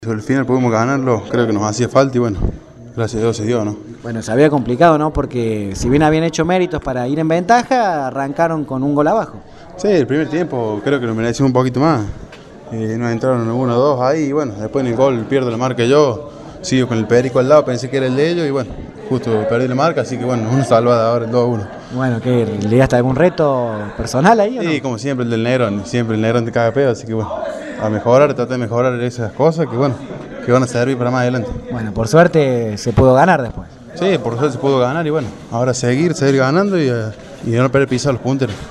Al final pudimos ganarlo, creo que nos hacía falta y bueno, gracias a Dios se dio, ¿no? Bueno, se había complicado, ¿no? Porque si bien habían hecho méritos para ir en ventaja, arrancaron con un gol abajo. Sí, el primer tiempo creo que lo merecimos un poquito más. Nos entraron 1 o 2 ahí y bueno, después en el gol pierdo la marca yo, sigo con el Perico al lado, pensé que era el de ellos y bueno, justo perdí la marca, así que bueno, una salvada ahora el 2-1. Bueno, ¿qué? ¿Le llegaste algún reto personal ahí o no? Sí, como siempre el del Negrón, siempre el Negrón te caga pedo, así que bueno, a mejorar, tratar de mejorar esas cosas que bueno, que van a servir para más adelante. Bueno, por suerte se pudo ganar después. Sí, por suerte se pudo ganar y bueno, ahora seguir ganando y no perder pisar los punteros.